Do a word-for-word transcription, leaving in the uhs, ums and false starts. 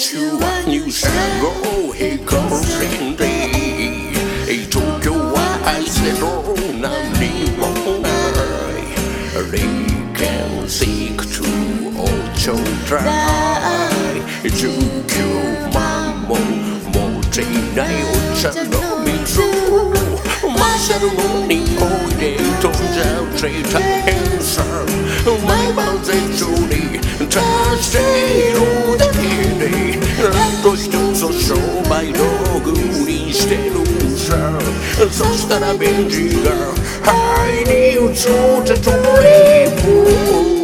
週はニュースを平行線で東京は愛せろ何もない They can seek to all children じゅうきゅうまんも持っていないお茶の水マシャルの匂いで飛んじゃうって大変さ毎晩絶頂に達しているだけでなんと一つを商売道具にしてるさそしたらベンジが肺に移ってトリップ